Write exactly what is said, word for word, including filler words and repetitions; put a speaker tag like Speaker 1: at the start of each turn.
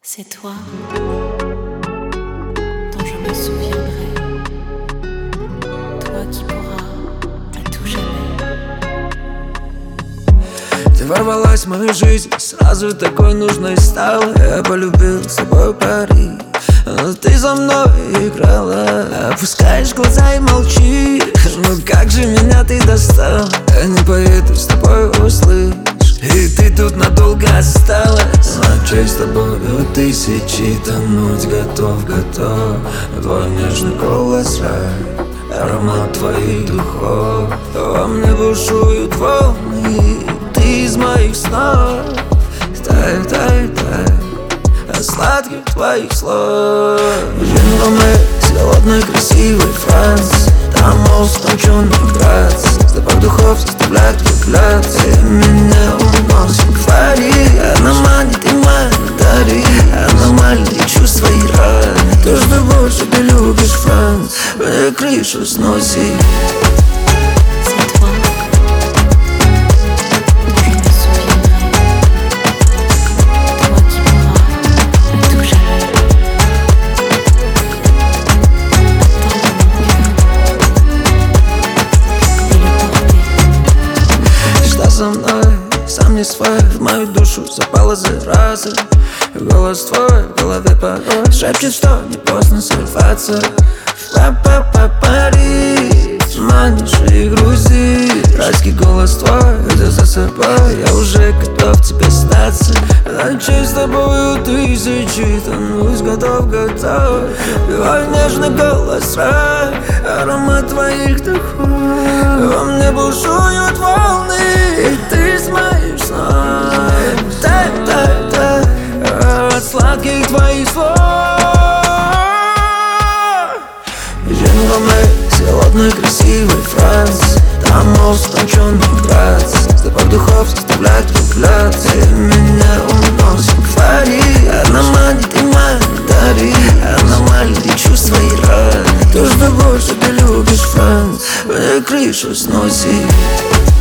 Speaker 1: C'est toi dont je me souviendrai, toi qui pourras à tout jamais.
Speaker 2: Ты ворвалась в мою жизнь, сразу такой нужной стала. Я полюбил с тобой пари, но ты за мной играла. Опускаешь глаза и молчишь, ну как же меня ты достал. Я не поеду с тобой, услышь, и ты тут надолго осталась. Ночей с тобою тысячи, тонуть готов, готов. Твой нежный голос рай, аромат твоих духов. Во мне бушуют волны, ты из моих снов. Тай, тай, тай от сладких твоих слов. Женромес, голодной, красивый Франц. Там мост, тонченый Грац. Запах духов заставляет влюбляться. И меня уносит к фаре. Она манит и манит, дари. Аномальные чувства и раны. То, что больше ты любишь, Франц, мне крышу сносит. Со мной, сам не свой, в мою душу запала зараза. Голос твой в голове порой шепчет, что не поздно сорваться. Па-па-па-пари, манишь и грузи. Райский голос твой, ведя за собой, я уже готов тебе сдаться. Ночей с тобою тысячи, тонусь, готов, готов. Твой нежный голос рай, аромат твоих духов. Во мне бушуют волны, и ты из моих снов. Тай, тай, тай от сладких твоих слов. Женромес, голодный, красивый Франц. Там мост, тонченый Грац. Запах духов заставляет влюбляться. И меня уносит к фаре. Она манит и манит, дари. Аномальные чувства и раны. То, что больше ты любишь, Франц, мне крышу сносит.